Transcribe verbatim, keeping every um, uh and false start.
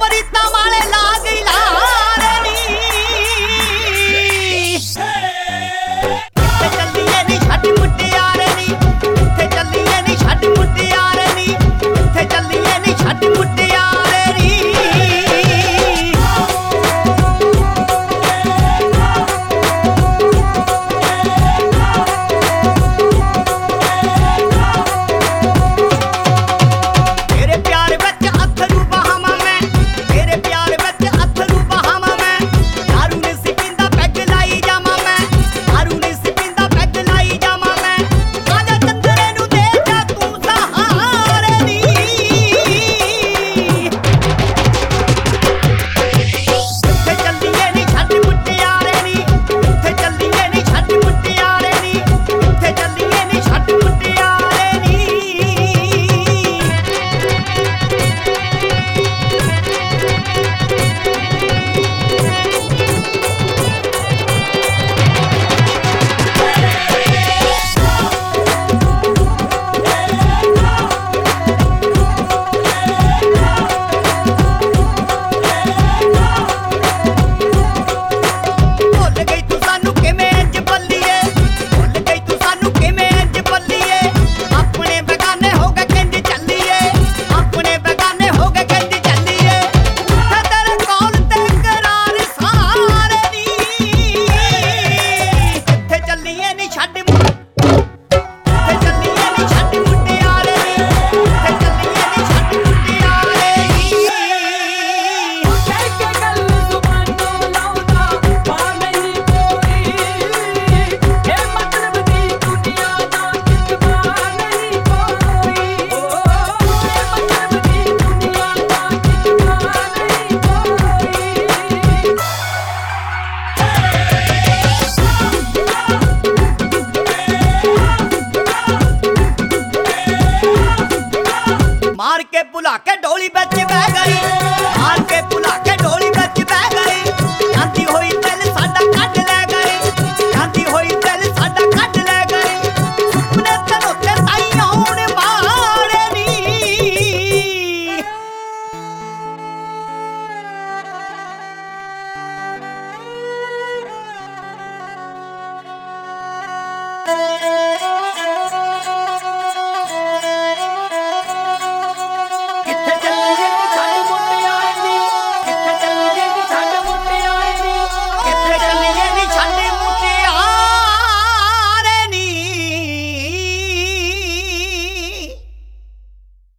रीता वाले ला गई लारनी किथे चलिए नी छट मुटियारे नी किथे चलिए नी छट मुटियारे नी किथे चलिए नी छट मुटियारे नी तेरे प्यार विच अथरू बहावां मैं तेरे प्यार विच अथरू बहावां मैं दारू नहीं सी पींदा पैग लाई जावां मैं दारू नहीं सी पींदा पैग लाई जावां मैं आजा चंदरे नू दे जा तू सहारे नी किथे चलिए नी छट मुटियारे नी किथे चलिए नी छट मुटियारे नी किथे चलिए नी छट मुटियारे नी भुल गई तू सानू किवें इंज बल्लीए भुल गई तू सानू किवें इंज बल्लीए अपने बेगाने हो गए किंज चलीए अपने बेगाने हो गए किंज चलीए उठे तेरे कौल ते करार सारे नी किथे चलीए नी छड्ड किथे चलीए नी छड्ड मुटियारे नी किथे चलीए नी छड्ड मुटियारे नी ਕਹਿ ਕੇ ਗੱਲ ਜ਼ੁਬਾਨੋਂ ਲਾਉਂਦਾ ਪਾ ਨਹੀਂ ਕੋਈ ਇਹ ਮਤਲਬ ਦੀ ਦੁਨੀਆ ਦਾ ਕਿਤਬਾ ਨਹੀਂ ਕੋਈ ਇਹ ਮਤਲਬ ਦੀ ਦੁਨੀਆ ਦਾ ਕਿਤਬਾ ਨਹੀਂ ਕੋਈ मार के भुला के डोली बिच बह गई मार के भुला के डोली बिच बह गई जांदी होई दिल साडा कढ ले गई जांदी होई दिल साडा कढ ले गई सुपने तैनूं ते ताई आउण मारे नी Thank you.